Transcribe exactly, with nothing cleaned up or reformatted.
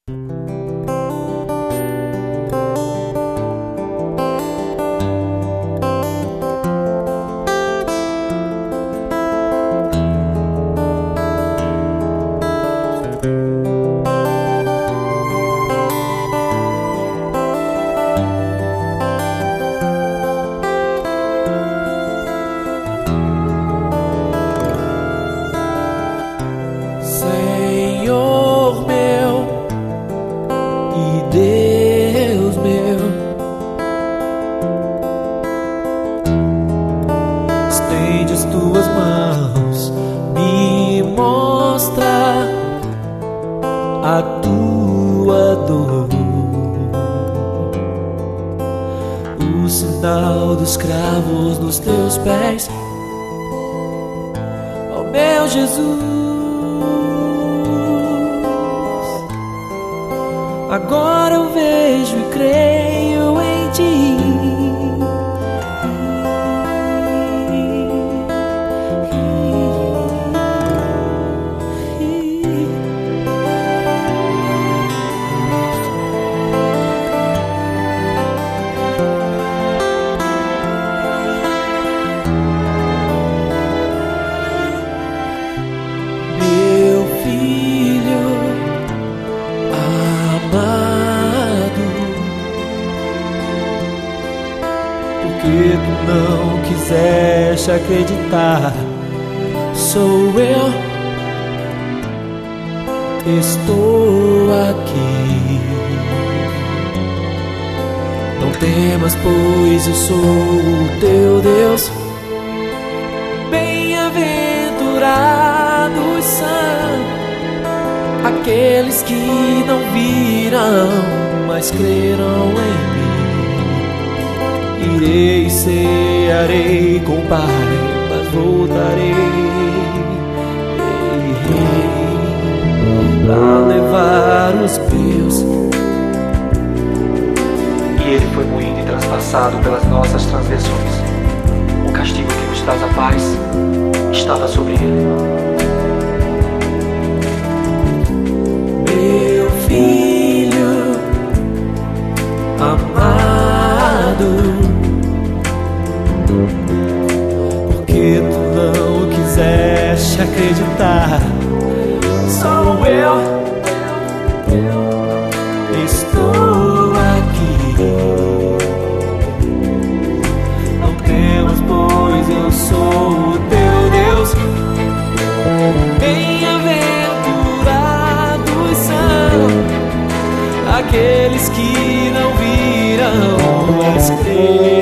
Senhor meu e Deus meu, estende as tuas mãos, me mostra a tua dor, o sinal dos cravos nos teus pés, ó meu Jesus. Agora eu vejo e creio em ti. Meu filho amado, porque tu não quiseste acreditar, sou eu, estou aqui. Não temas, pois eu sou o teu Deus. Bem-aventurados são aqueles que não viram, mas creram em mim. Irei, cearei com o Pai, mas voltarei para levar os meus. E ele foi moído e transpassado pelas nossas transgressões. O castigo que nos traz a paz estava sobre ele. Meu filho amado, porque tu não quiseste acreditar, sou eu, estou aqui. Não temas, pois eu sou o teu Deus. Bem-aventurados são aqueles que não viram, mas creram.